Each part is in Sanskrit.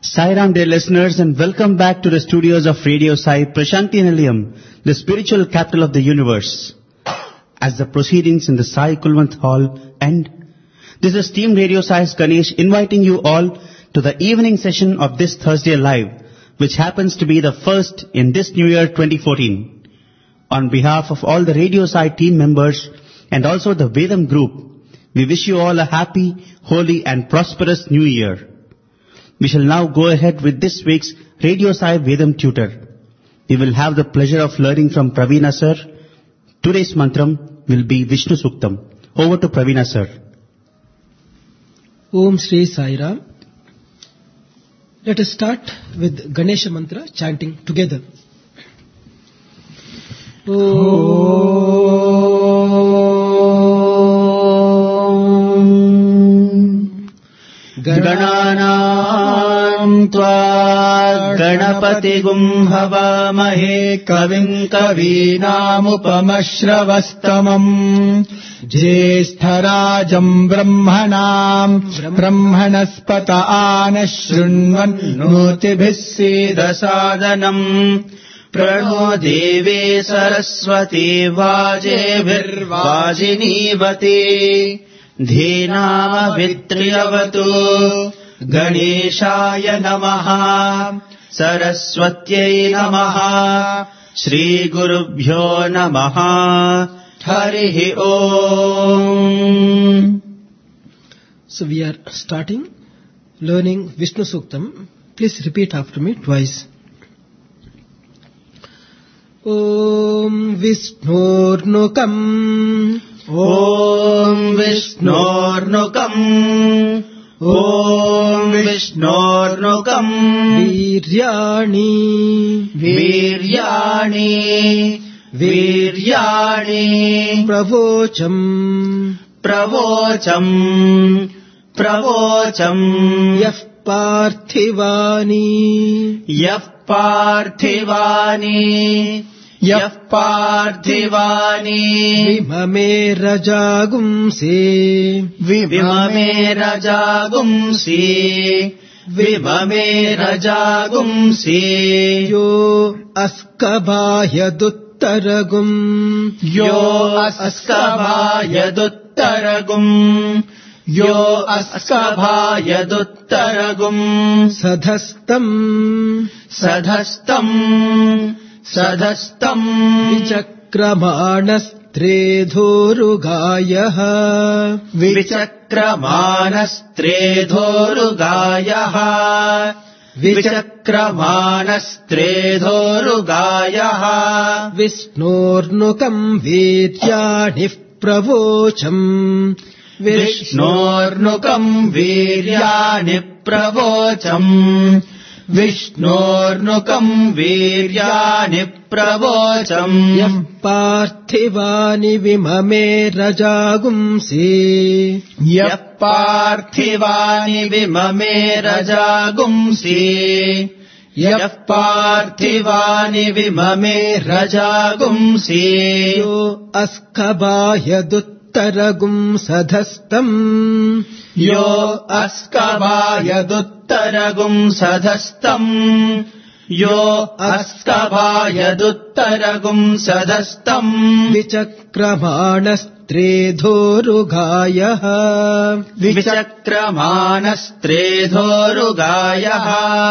Sairam, dear listeners, and welcome back to the studios of Radio Sai, Prashanti Nilayam, the spiritual capital of the universe. As the proceedings in the Sai Kulwant Hall end, this is Team Radio Sai's Ganesh inviting you all to the evening session of this Thursday Live, which happens to be the first in this new year 2014. On behalf of all the Radio Sai team members and also the Vedam group, we wish you all a happy, holy and prosperous new year. We shall now go ahead with this week's Radio Sai Vedam tutor. We will have the pleasure of learning from Pravina sir. Today's mantram will be Vishnu Suktam. Over to Pravina sir. Om Shri Sai Ram. Let us start with Ganesha mantra chanting together. Gananam tva Ganapatigum Havamahe Kavim Kavinamupamashravastamam Jyestharajam Brahmanam Brahmanaspata Anashrunvan Nutibhisida Sadhanam Prano Deve Saraswati Vajebhirvajinivati Dhenama Vitriyavatu Ganeshaya Namaha Saraswatyai Namaha Shri Gurubhyo Namaha Harihi Om. So we are starting learning Vishnu Suktam. Please repeat after me twice. Om Vishnurnukam Om Vishnurnukam Om Vishnurnukam Viryani Viryani Viryani Pravocham Pravocham Pravocham Yah Parthivani Yah Parthivani Yah Parthivani Vimame Rajagumse Vimame Rajagumsi Vimame Rajagumsi Yo Askabhaya Duttaragum Yo Askabhaya Duttaragum Yo Askabhaya Duttaragum Sadhastam Sadhastam Sadhastam Vichakramanastrethorugayah Vichakramanastrethorugayah Vichakramanastrethorugayah Vishnurnukam Viryanih Pravocham Vishnurnukam Viryani Pravocham Vishnurnukam Viryani Pravocham Yah Parthivani Vimame Rajagumse Yah Parthivani Vimame Rajagumsi Yah Parthivani Vimame Rajagumsi Yo Askabhaya Duttaragum Sadhastam Yo Askabhaya Duttaragum Sadhastam Yo Askabhaya Duttaragum Sadhastam Vichakramanastrethorugayah Vichakramanastrethorugayah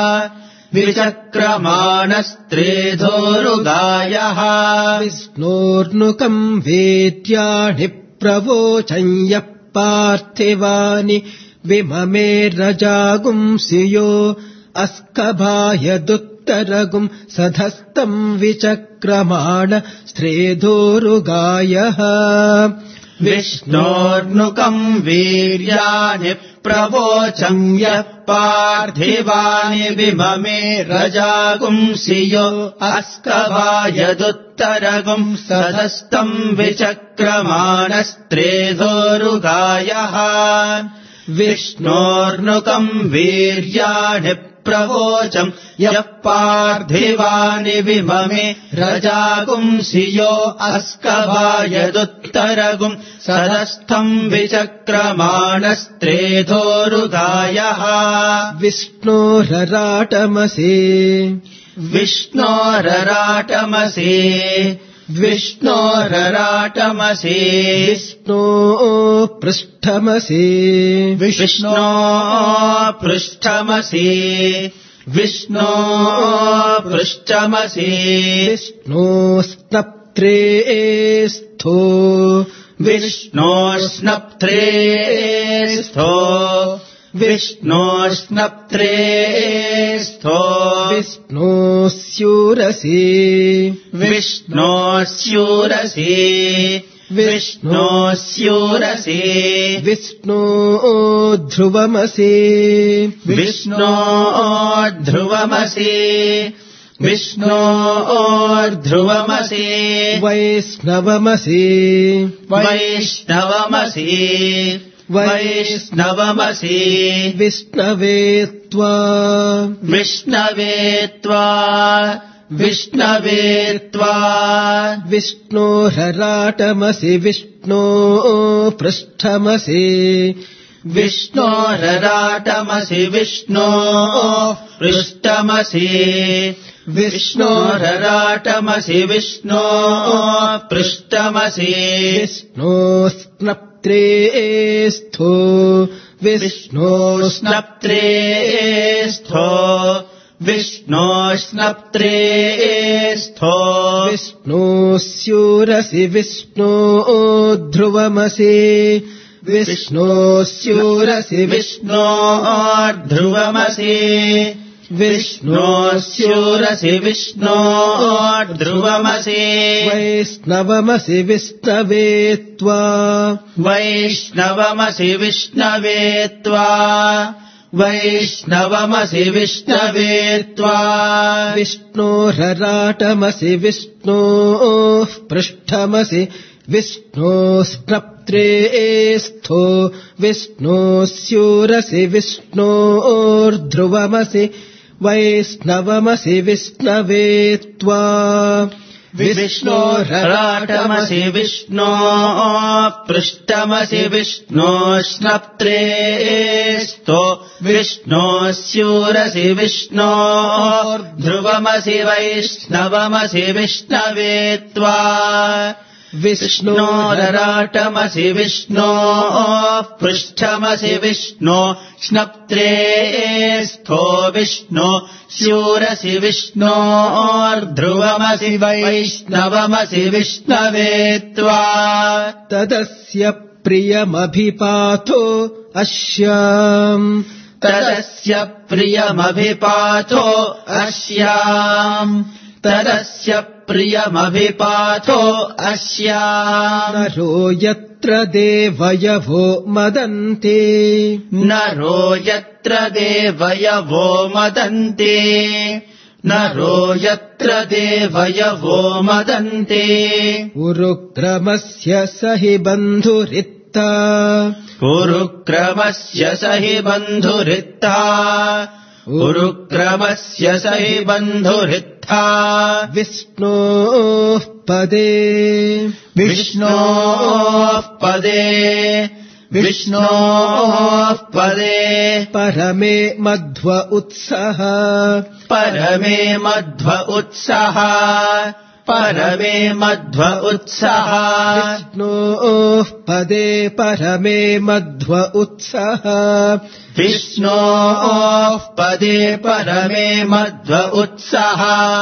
Vichakramanastrethorugayah Vishnurnukam Vedyani Pravocham Yah Parthivani Vimame Rajagumsiyo Askabhaya Duttaragum Sadhastam Vichakramana Strethorugayah Vishnurnukam Viryani Pravocham Yah Parthivani Vimame Rajagumsiyo Askabhaya Duttaragum Sadhastam Vichakramanastrethorugayah Vishnurnukam Viryani प्रवोचम् यः पार्थिवानि विममे रजागुंसि यो अस्कभायदुत्तरगुम् सदस्थम् विचक्रमाणस्त्रेधोरुगायः विष्णोरराटमसे विष्णोरराटमसे विष्णोरराटमसे विष्णो पृष्ठमसे विष्णो पृष्ठमसे विष्णो पृष्ठमसे विष्णो स्नप्त्रेस्थो विष्णो स्नप्त्रेस्थो विष्णो स्नप्त्रेस्थो विष्णो स्यूरसे विष्णो स्यूरसे विष्णो स्यूरसे विष्णो ध्रुवमसे विष्णो ध्रुवमसे विष्णो ध्रुवमसे वैष्णवमसे वैष्णवमसे वैष्णवमसे विष्णवे त्वा विष्णवे त्वा विष्णवे त्वा विष्णोरराटमसि विष्णो पृष्ठमसि विष्णोरराटमसि विष्णो पृष्ठमसि विष्णोरराटमसि विष्णो पृष्ठमसि विष्णो स्नप्त्रेस्थो विष्णो स्नप्त्रेस्थो विष्णो स्नप्त्रेस्थो विष्णो स्यूरसि विष्णो ध्रुवमसि विष्णो स्यूरसि विष्णो ध्रुवमसि विष्णो स्यूरसि विष्णो ध्रुवमसि वैष्णवमसि विष्णवे त्वा वैष्णवमसि विष्णवे त्वा वैष्णवमसि विष्णवे त्वा विष्णोरराटमसि विष्णो पृष्ठमसि विष्णो स्नप्त्रेस्थो विष्णो स्यूरसि विष्णोर्ध्रुवमसि वैष्णवमसि विष्णवे त्वा विष्णोरराटमसि विष्णो पृष्ठमसि विष्णो स्नप्त्रेस्थो विष्णो स्यूरसि विष्णो ध्रुवमसि वैष्णवमसि विष्णवे त्वा विष्णोरराटमसि विष्णो पृष्ठमसि विष्णो स्नप्त्रेस्थो विष्णो स्यूरसि विष्णोर्ध्रुवमसि वैष्णवमसि विष्णवे त्वा तदस्य प्रियमभिपातो अस्याम् तदस्य प्रियमभिपातो अस्याम् तदस्य प्रियमभिपातो अस्याम् नरो यत्र देवयवो मदन्ते नरो यत्र देवयवो मदन्ते नरो यत्र देवयवो मदन्ते उरुक्रमस्य स हि बन्धुरित्ता उरुक्रमस्य स हि बन्धुरित्ता उरुक्रमस्य स हि बन्धुरित्था विष्णोः पदे विष्णोः पदे विष्णोः पदे परमे मध्व उत्सः परमे मध्व उत्सः परमे मध्व उत्सः विष्णोः पदे परमे मध्व उत्सः विष्णोः पदे परमे मध्व उत्सः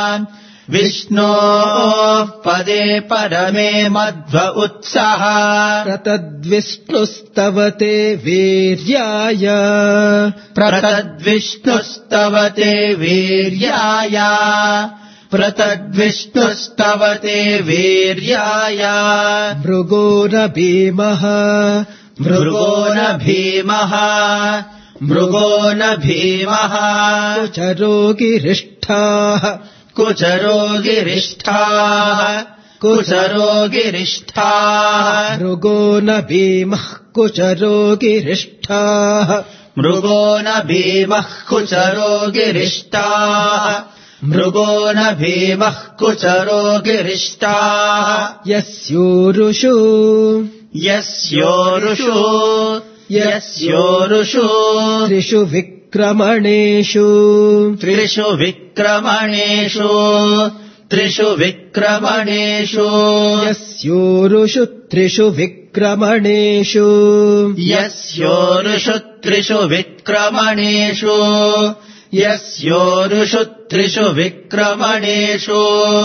विष्णोः पदे परमे मध्व उत्सः प्रतद्विष्णुस्तवते वीर्याय प्रतद्विष्णुस्तवते वीर्याय प्रतद्विष्णुस्तवते वीर्याय भृगो न भीमः मृगो न भीमः मृगो न भीमः कुचरो गिरिष्ठाः कुचरो गिरिष्ठाः कुचरो गिरिष्ठाः भृगो न भीमः कुचरो गिरिष्ठाः मृगो न भीमः कुचरो गिरिष्टाः मृगो न भीमः कुचरो गिरिष्टाः यस्योरुषु त्रिषु विक्रमणेषु यस्योरुषु त्रिषु विक्रमणेषु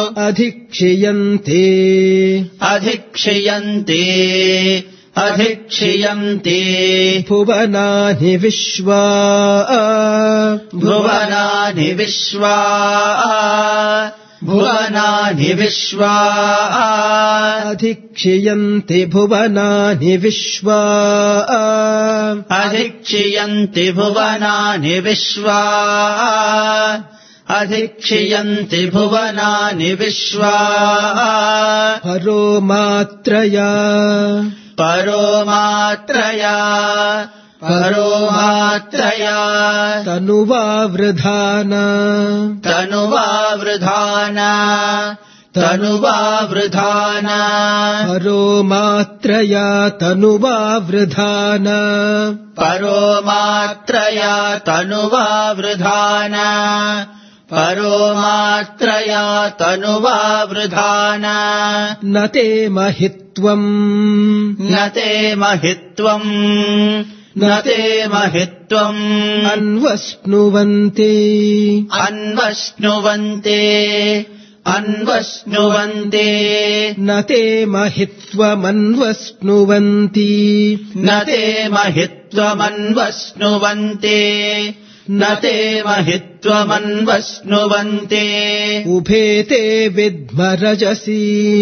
अधिक्षियन्ते भुवनानि विश्वा अधिक्षियन्ते भुवनानि विश्वा परो मात्रया तनुवावृधाना परो मात्रया तनुवावृधाना न ते महित्वम् अन्वश्नुवन्ते न ते महित्वमन्वश्नुवन्ति उभे ते विद्मरजसि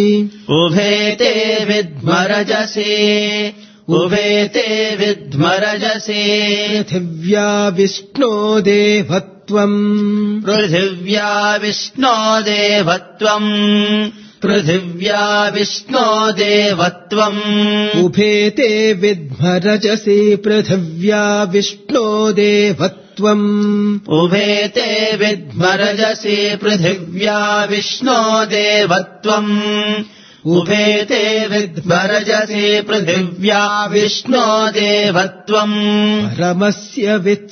पृथिव्या विष्णो देवत्वम् उभे ते विद्मरजसि पृथिव्या विष्णो देवत्वम् परमस्य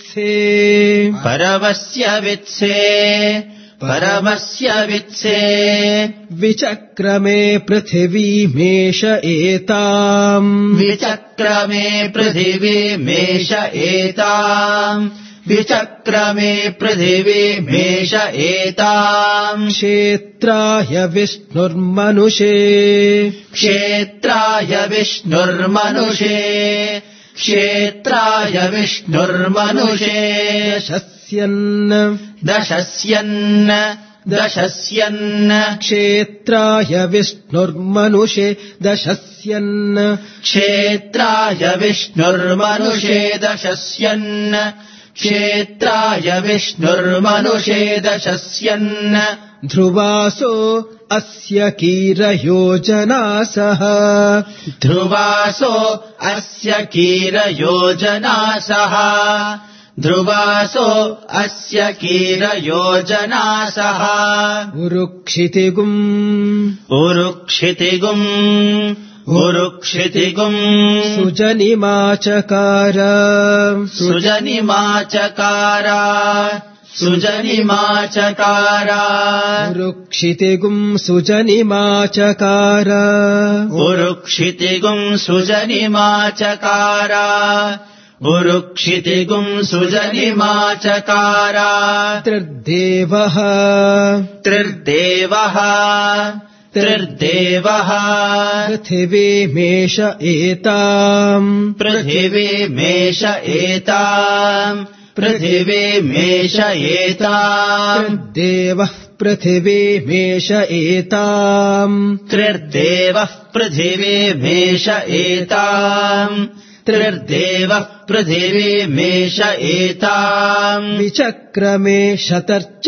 वित्से विचक्रमे पृथिवीमेष एताम् क्षेत्राय विष्णुर्मनुषे दशस्यन् क्षेत्राय विष्णुर्मनुषे दशस्यन् ध्रुवासो अस्य कीरयोजनासः उरुक्षितिगुम् सुजनिमाचकार उरुक्षितिगुम् सुजनिमाचकार त्रिर्देवः पृथिवीमेष एताम् देवः पृथिवीमेष एताम् विचक्रमे शतर्च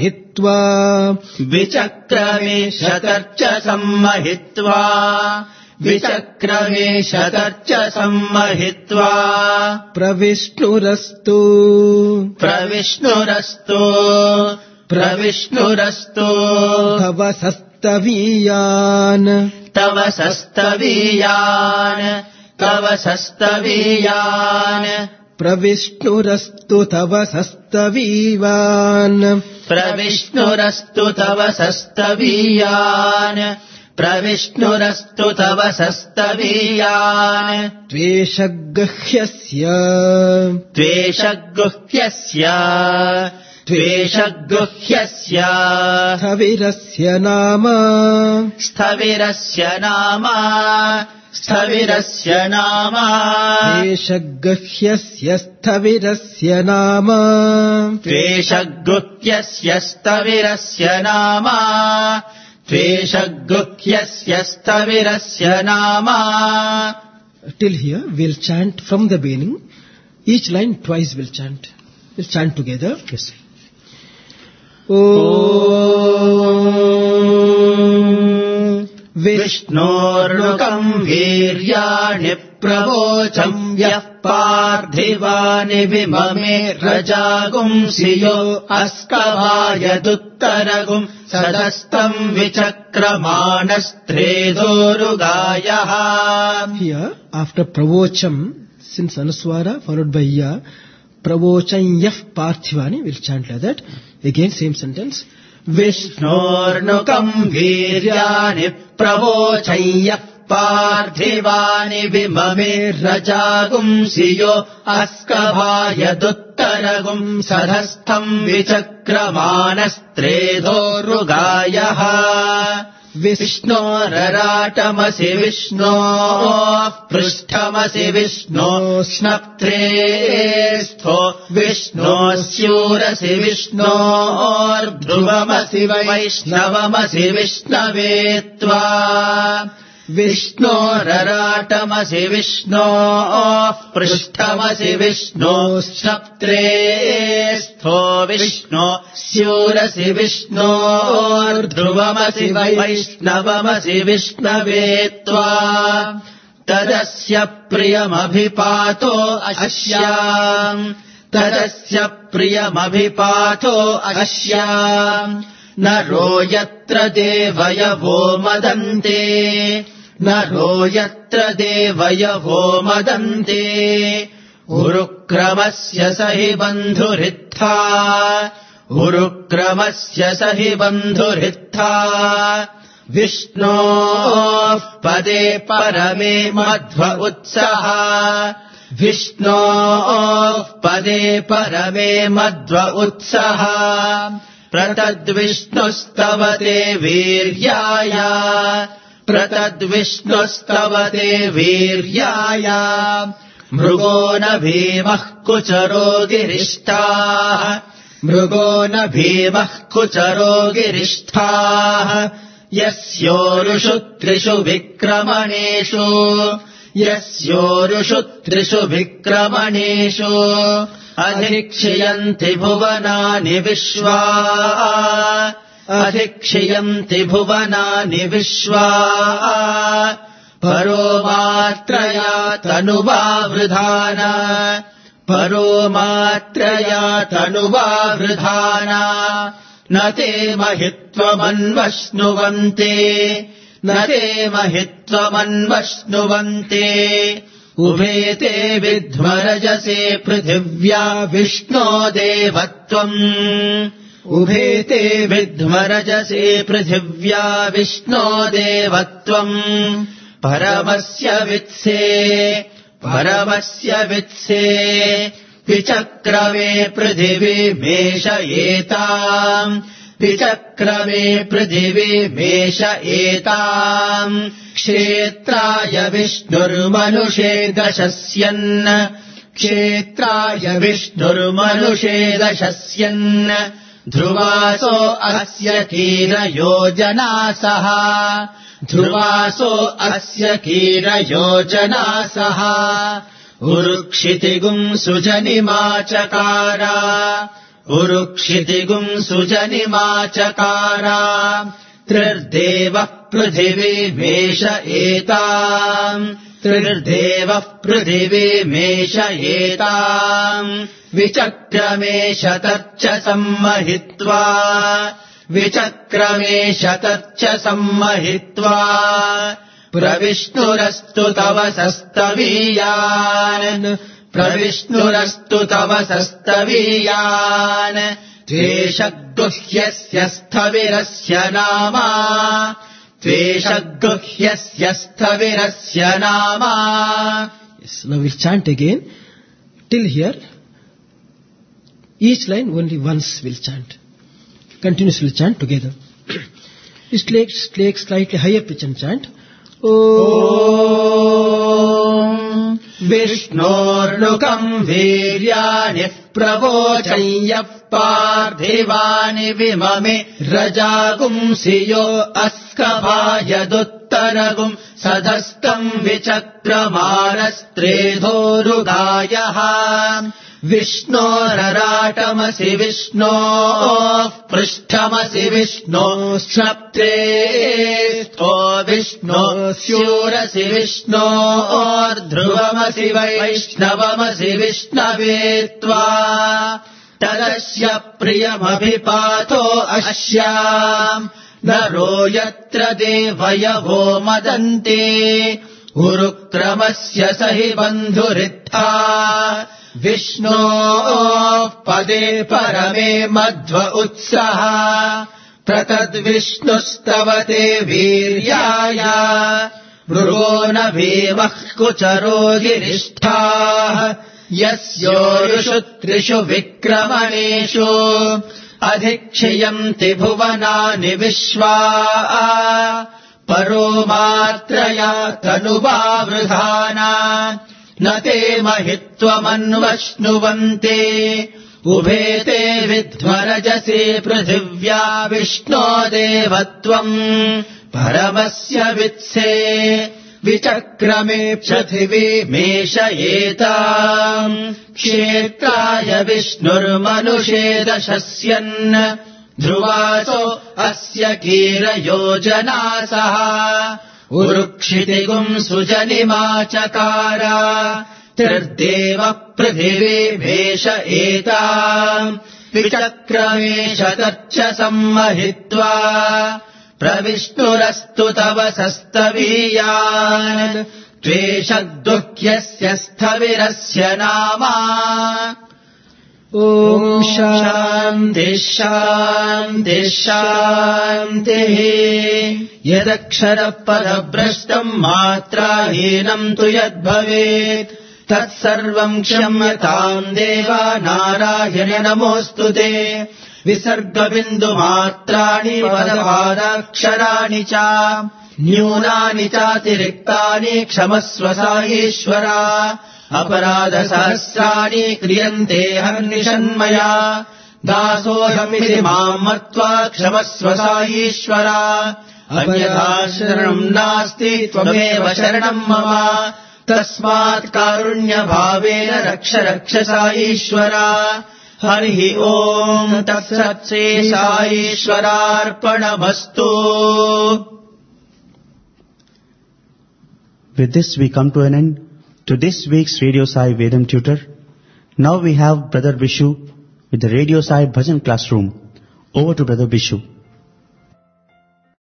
सम्महित्वा विचक्रमे शतर्च सम्महित्वा प्रविष्णुरस्तु प्रविष्णुरस्तु प्रविष्णुरस्तु तव सस्तवीयान् तव सस्तवीयान् तव सस्तवीयान् प्रविष्णुरस्तु तव सस्तवीयान् प्रविष्णुरस्तु तव सस्तवीयान् प्रविष्णुरस्तु तव सस्तवीयान् त्वेषगृह्यस्य त्वेषगुह्यस्य त्वेषगुह्यस्य स्थविरस्य नाम स्थविरस्य नाम स्थविरस्य नाम त्वेषगृह्यस्य स्थविरस्य नाम त्वेषगुह्यस्य स्थविरस्य नाम त्वेषगुह्यस्य स्थविरस्य नाम. Till here we'll chant from the beginning. Each line twice we'll chant. We'll chant together. Yes. विष्णोर्नुकम् वीर्याणि प्रवोचं यः पार्थिवानि विममे रजागुंसियो अस्कवायदुत्तरगुं सदस्तम् विचक्रमाणस्त्रेदोरुगायः. Here after pravocham, since anuswara followed by ya, pravocham yah parthivani, we'll chant like that. Again same sentence. विष्णोर्नुकम् वीर्याणि प्रवोचं यः पार्थिवानि विममे रजागुंसियो अस्कभायदुत्तरगुं सधस्थम् विचक्रमाणस्त्रेधोरुगायः. विष्णोरराटमसि विष्णोः पृष्ठमसि विष्णो स्नप्त्रेस्थो विष्णोस्यूरसि विष्णोर्ध्रुवमसि वैष्णवमसि विष्णवे त्वा. विष्णोरराटमसि विष्णोः पृष्ठमसि विष्णो स्नप्त्रेस्थो विष्णो स्यूरसि विष्णोर्ध्रुवमसि वैष्णवमसि विष्णवे त्वा. तदस्य प्रियमभिपातो अश्याम् तदस्य प्रियमभिपातो अश्याम् नरो यत्र देवयवो मदन्ते नरो यत्र देवयवो मदन्ते. उरुक्रमस्य स हि बन्धुरित्था उरुक्रमस्य स हि बन्धुरित्था. विष्णोः पदे परमे मध्व उत्सः विष्णोः पदे परमे मध्व उत्सः. प्रतद्विष्णुस्तवते वीर्याय प्रतद्विष्णुस्तवते वीर्याय. मृगो न भीमः कुचरो गिरिष्ठाः मृगो न भीमः कुचरो गिरिष्ठाः. यस्योरुषु त्रिषु विक्रमणेषु यस्योरुषु त्रिषु विक्रमणेषु अधिक्षयन्ति भुवनानि विश्वा अधिक्षयन्ति भुवनानि विश्वा. परो मात्रया तनुवावृधान परो मात्रया तनुवावृधान. न ते महित्वमन्वश्नुवन्ते न ते महित्वमन्वश्नुवन्ते. उभे ते विध्मरजसे पृथिव्या विष्णो देवत्वम् उभे ते विध्मरजसे पृथिव्या विष्णो देवत्वम्. परमस्य वित्से विचक्रमे पृथिवीमेषयेताम् विचक्रमे पृथिवीमेषयेताम्. क्षेत्राय विष्णुर्मनुषे दशस्यन् क्षेत्राय विष्णुर्मनुषे दशस्यन्. ध्रुवासो अस्य कीरयोजनासः ध्रुवासो अस्य कीरयोजनासः. उरुक्षितिगुं सुजनिमाचकार उरुक्षितिगुं सुजनिमाचकार. त्रिर्देवः पृथिवीमेष एताम् त्रिर्देवः पृथिवीमेष एताम् विचक्रमेष तच्च सम्महित्वा प्रविष्णुरस्तु तव सस्तवीयान् त्वेषगुह्यस्य स्थविरस्य नाम Yes, now we'll chant again. Till here, each line only once we'll chant. Continuously chant together. Just take slightly higher pitch and chant. Om Vishnurnukam Viryanih Pravocanyah Parthivaani Vimame Rajagumsiyo Askabhayaduttaragum Sadastam Vichakramanastrethorugayah Vishnoraratamasi Vishnoh Prishtamasi Vishnoh Shraptresto Vishnoh Syurasi Vishnoh Dhruvamasi Vaishnavamasi Vishnavetva Tadasya Priyamabhipato Ashyam Naro Yatra Devayavo Madante Urukramasya Sahi Bandhuritha Vishnoh Pade Parame Madhva Utsaha Pratad Vishnustavate Viryaya Brugona Vimah Kucharo Girishtha Yasyurushu Trishu Vikramaneshu Adhikshayanti Bhuvanani Vishwa Paromatraya Tanubhavridhana Nate Mahitvamanvashnuvante Ubhete Vidhvarajase Prithivya Vishno Devatvam Paramasya Vitse Vichakrame Prathivimeša etam Kshetraya Vishnurmanushe dashasyan Dhruvaso asya kira yojanasaha Urukshitigum sujanimachakara Trirdeva Prathivimeša etam Vichakrameša tarcha sammahitva Pravishnurastu tava sastaviyan Tveshagduhyasya sthavirasya nama Om Shanti Shanti Shanti Yadakshara Padabrashtam Matrahinam tu yadbhavet Tatsarvam kshamyatam deva Narayana namostute Visarga bindu matrani padavadaksharaणि च न्यूनानि चातिरिक्तानि क्षमस्व साईश्वरा अपराधसहस्राणि क्रियन्ते हर्निशन्मया दासोऽहमिति माम् मत्वा क्षमस्व साईश्वरा अन्यथा शरणम् नास्ति त्वमेव शरणम् मम तस्मात् कारुण्यभावेन रक्ष रक्ष साईश्वरा हरिः ओम् तत्सत् Shri साईश्वरार्पणमस्तु. With this we come to an end to this week's Radio Sai Vedam Tutor. Now we have Brother Vishu with the Radio Sai Bhajan Classroom. Over to Brother Vishu.